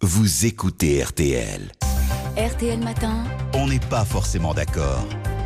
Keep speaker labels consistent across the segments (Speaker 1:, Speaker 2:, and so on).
Speaker 1: vous écoutez RTL.
Speaker 2: RTL Matin.
Speaker 1: On n'est pas forcément d'accord.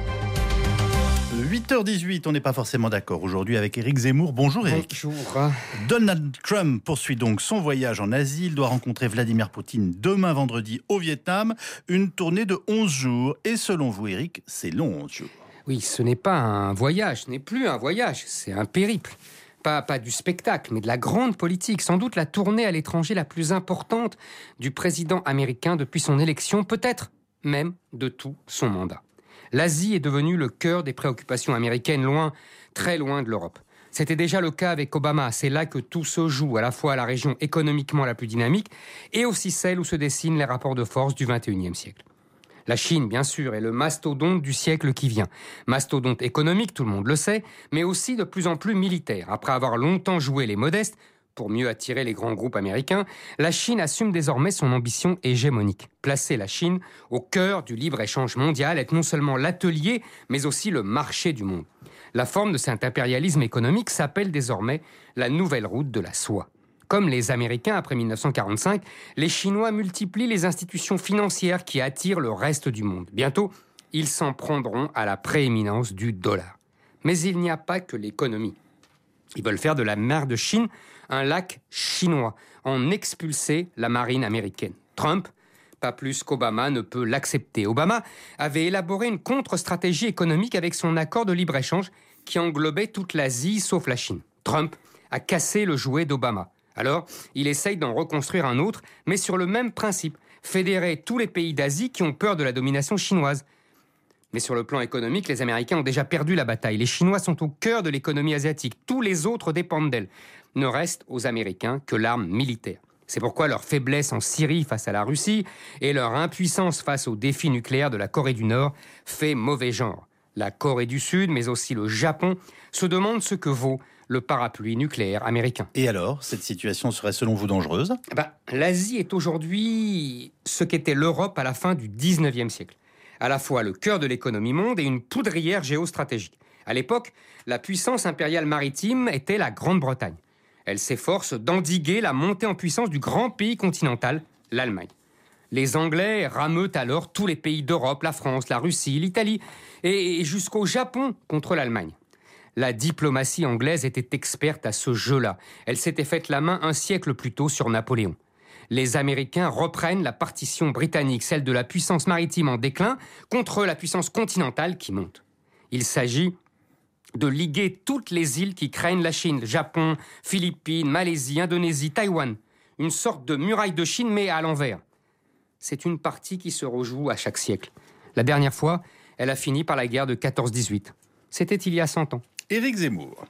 Speaker 3: 8h18, on n'est pas forcément d'accord aujourd'hui avec Éric Zemmour. Bonjour Éric.
Speaker 4: Bonjour.
Speaker 3: Donald Trump poursuit donc son voyage en Asie. Il doit rencontrer Vladimir Poutine demain vendredi au Vietnam. Une tournée de 11 jours. Et selon vous Éric, c'est long 11 jours.
Speaker 4: Oui, ce n'est pas un voyage, ce n'est plus un voyage, c'est un périple. Pas du spectacle, mais de la grande politique. Sans doute la tournée à l'étranger la plus importante du président américain depuis son élection, peut-être même de tout son mandat. L'Asie est devenue le cœur des préoccupations américaines, loin, très loin de l'Europe. C'était déjà le cas avec Obama. C'est là que tout se joue, à la fois la région économiquement la plus dynamique et aussi celle où se dessinent les rapports de force du XXIe siècle. La Chine, bien sûr, est le mastodonte du siècle qui vient. Mastodonte économique, tout le monde le sait, mais aussi de plus en plus militaire. Après avoir longtemps joué les modestes, pour mieux attirer les grands groupes américains, la Chine assume désormais son ambition hégémonique. Placer la Chine au cœur du libre-échange mondial, être non seulement l'atelier, mais aussi le marché du monde. La forme de cet impérialisme économique s'appelle désormais la nouvelle route de la soie. Comme les Américains après 1945, les Chinois multiplient les institutions financières qui attirent le reste du monde. Bientôt, ils s'en prendront à la prééminence du dollar. Mais il n'y a pas que l'économie. Ils veulent faire de la mer de Chine un lac chinois, en expulser la marine américaine. Trump, pas plus qu'Obama, ne peut l'accepter. Obama avait élaboré une contre-stratégie économique avec son accord de libre-échange qui englobait toute l'Asie sauf la Chine. Trump a cassé le jouet d'Obama. Alors, il essaye d'en reconstruire un autre, mais sur le même principe, fédérer tous les pays d'Asie qui ont peur de la domination chinoise. Mais sur le plan économique, les Américains ont déjà perdu la bataille. Les Chinois sont au cœur de l'économie asiatique. Tous les autres dépendent d'elle. Ne reste aux Américains que l'arme militaire. C'est pourquoi leur faiblesse en Syrie face à la Russie et leur impuissance face au défi nucléaire de la Corée du Nord fait mauvais genre. La Corée du Sud, mais aussi le Japon, se demandent ce que vaut le parapluie nucléaire américain.
Speaker 3: Et alors, cette situation serait selon vous dangereuse ?
Speaker 4: L'Asie est aujourd'hui ce qu'était l'Europe à la fin du 19e siècle. À la fois le cœur de l'économie monde et une poudrière géostratégique. À l'époque, la puissance impériale maritime était la Grande-Bretagne. Elle s'efforce d'endiguer la montée en puissance du grand pays continental, l'Allemagne. Les Anglais rameutent alors tous les pays d'Europe, la France, la Russie, l'Italie et jusqu'au Japon contre l'Allemagne. La diplomatie anglaise était experte à ce jeu-là. Elle s'était faite la main un siècle plus tôt sur Napoléon. Les Américains reprennent la partition britannique, celle de la puissance maritime en déclin, contre la puissance continentale qui monte. Il s'agit de liguer toutes les îles qui craignent la Chine, Japon, Philippines, Malaisie, Indonésie, Taïwan. Une sorte de muraille de Chine, mais à l'envers. C'est une partie qui se rejoue à chaque siècle. La dernière fois, elle a fini par la guerre de 14-18. C'était il y a 100 ans.
Speaker 3: Éric Zemmour.